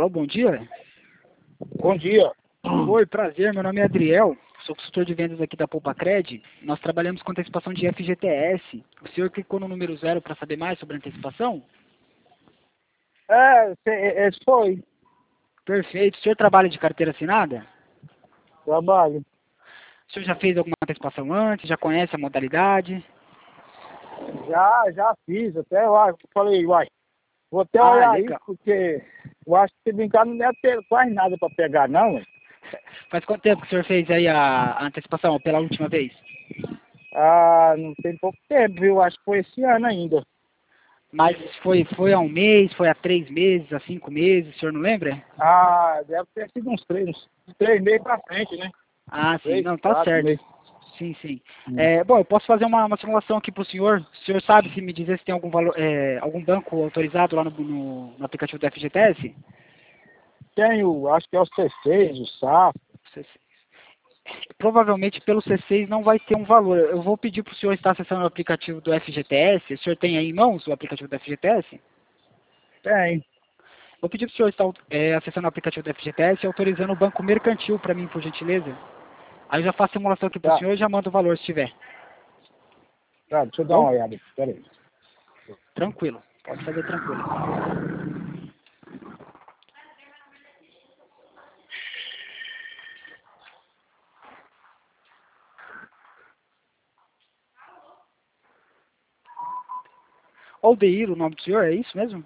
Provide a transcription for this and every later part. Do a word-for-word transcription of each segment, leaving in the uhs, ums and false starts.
Alô, bom dia. Bom dia. Oi, prazer, meu nome é Adriel, sou consultor de vendas aqui da Poupa-Cred. Nós trabalhamos com antecipação de F G T S. O senhor clicou no número zero para saber mais sobre a antecipação? É, cê- esse foi. Perfeito. O senhor trabalha de carteira assinada? Trabalho. O senhor já fez alguma antecipação antes? Já conhece a modalidade? Já, já fiz, até eu acho- falei, uai, vou até Ah, olhar aí, legal. porque eu acho que se brincar não deve ter quase nada para pegar, não, ué. Faz quanto tempo que o senhor fez aí a, a antecipação, pela última vez? Ah, não tem pouco tempo, viu? Acho que foi esse ano ainda. Mas foi, foi há um mês, foi há três meses, há cinco meses, o senhor não lembra? Ah, deve ter sido uns três, uns três meses pra frente, né? Ah, sim, Três, não, tá quatro certo. meses. Sim, sim. Hum. É, bom, eu posso fazer uma, uma simulação aqui para o senhor. O senhor sabe se me dizer se tem algum valor, é, algum banco autorizado lá no, no, no aplicativo do F G T S? Tem o, acho que é o C seis, o S A F. C seis. Provavelmente pelo C seis não vai ter um valor. Eu vou pedir para o senhor estar acessando o aplicativo do F G T S. O senhor tem aí em mãos o aplicativo do F G T S? Tem. Vou pedir para o senhor estar é, acessando o aplicativo do F G T S e autorizando o banco mercantil para mim, por gentileza. Aí eu já faço a simulação aqui para o Tá, senhor e já mando o valor se tiver. tá, deixa eu dar Bom? uma olhada aqui, peraí. Tranquilo. Pode fazer tranquilo. Aldeir, o nome do senhor, é isso mesmo?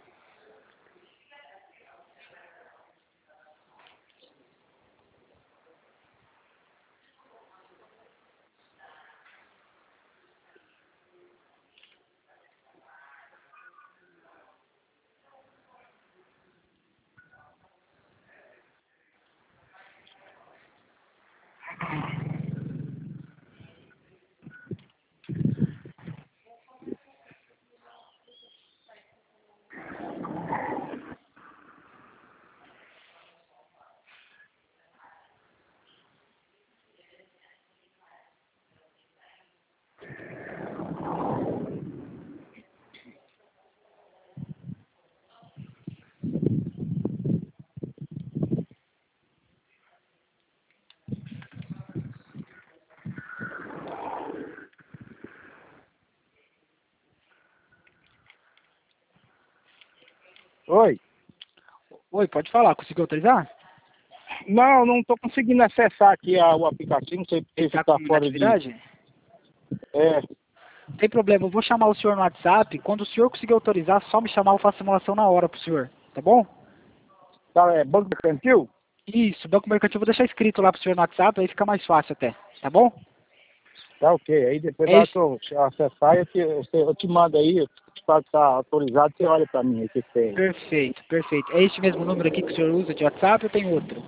Oi. Oi, pode falar. Conseguiu autorizar? Não, não tô conseguindo acessar aqui a- o aplicativo, não sei porque Ele isso está tá com fora de... inatividade? É, Não tem problema, eu vou chamar o senhor no WhatsApp. Quando o senhor conseguir autorizar, só me chamar, eu faço a simulação na hora pro senhor. Tá bom? tá, é Banco Mercantil? Isso, Banco Mercantil, eu vou deixar escrito lá pro senhor no WhatsApp, aí fica mais fácil até. Tá bom? Tá ok. Aí depois É na hora isso. que eu acessar, eu te, eu te, eu te mando aí, eu te falo que tá autorizado, você olha pra mim aí que tem. Perfeito, perfeito. É este mesmo número aqui que o senhor usa de WhatsApp ou tem outro?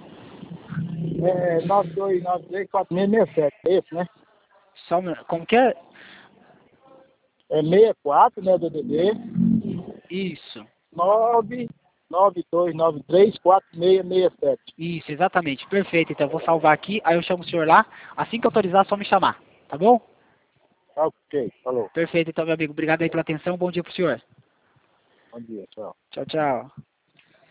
É nove dois nove três quatro seis seis sete, é esse, né? Só um minuto. Como que é? É sessenta e quatro, né, D D D, Isso. nove nove dois nove três quatro seis seis sete. Isso, exatamente. Perfeito. Então eu vou salvar aqui, aí eu chamo o senhor lá. Assim que autorizar, só me chamar. Tá bom? Tá ok, falou. Perfeito, então, meu amigo. Obrigado aí pela atenção. Bom dia pro senhor. Bom dia, tchau. Tchau, tchau.